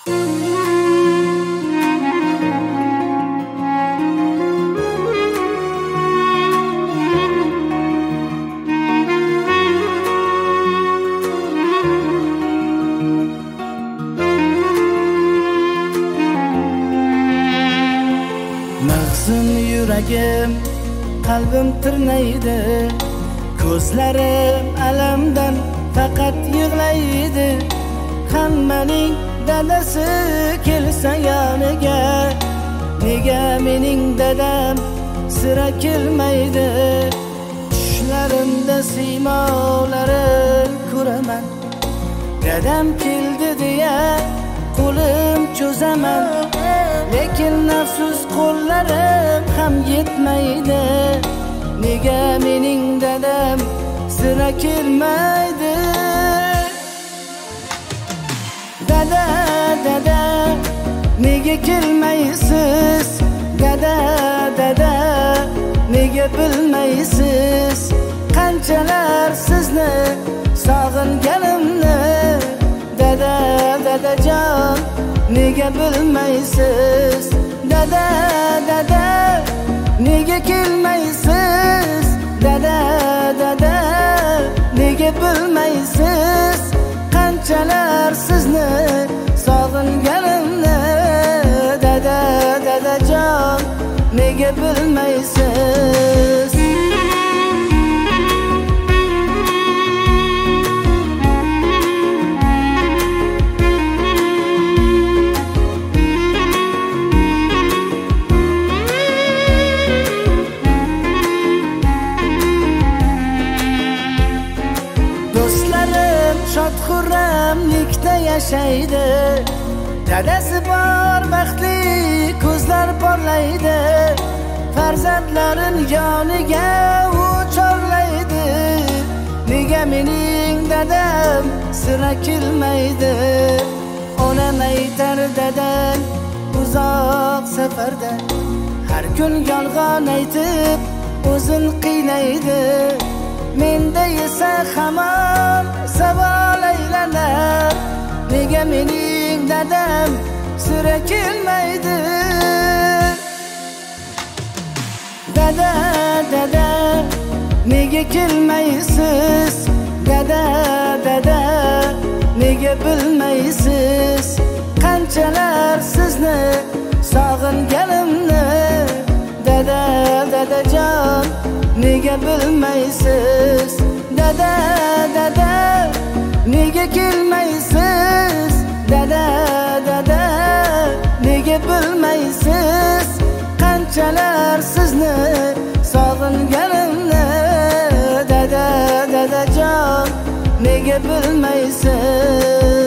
Mahzun yuragim, qalbim tirnaydi, ko'zlarim alamdan faqat yig'laydi. Hammaning dadasi kelsa yoniga, nega mening dadam sira kelmaydi? Tushlarimda siymolarin ko'raman, dadam keldi deya qo'lim cho'zaman, lekin nafsus qo'llarim ham yetmaydi. Nega mening dadam sira kelmaydi? Dada, dada, nega kelmaysiz? Dada, dada, nega bilmaysiz? Qanchalar sizni sog'inganimni, dada, dadajon, nega bilmaysiz? Dada, dada, nega kelmaysiz? Dada, dada, nega bilmaysiz? Qanchalar sizni sog'inganimni, dada, dadajon, nega bilmaysiz? Shod-xurramlikda yashaydi, dadasi bor baxtli ko'zlar porlaydi, farzandlarin yoniga u chorlaydi. Nega mening dadam sira kelmaydi? Onam aytar dadam uzoq safarda, har kun yolg'on aytib o'zin qiynaydi. Menda esa hamon savol aylanar, nega mening dadam sira kelmaydi? Dada, dada, nega kelmaysiz? Dada, dada, nega bilmaysiz? Qanchalar sizni sog'inganimni, dada, dadajon, nega bilmaysiz? Dada, dada, nega kelmaysiz? Dada, dada, nega bilmaysiz? Qanchalar sizni sog'inganimni, dada, dadajon, nega bilmaysiz?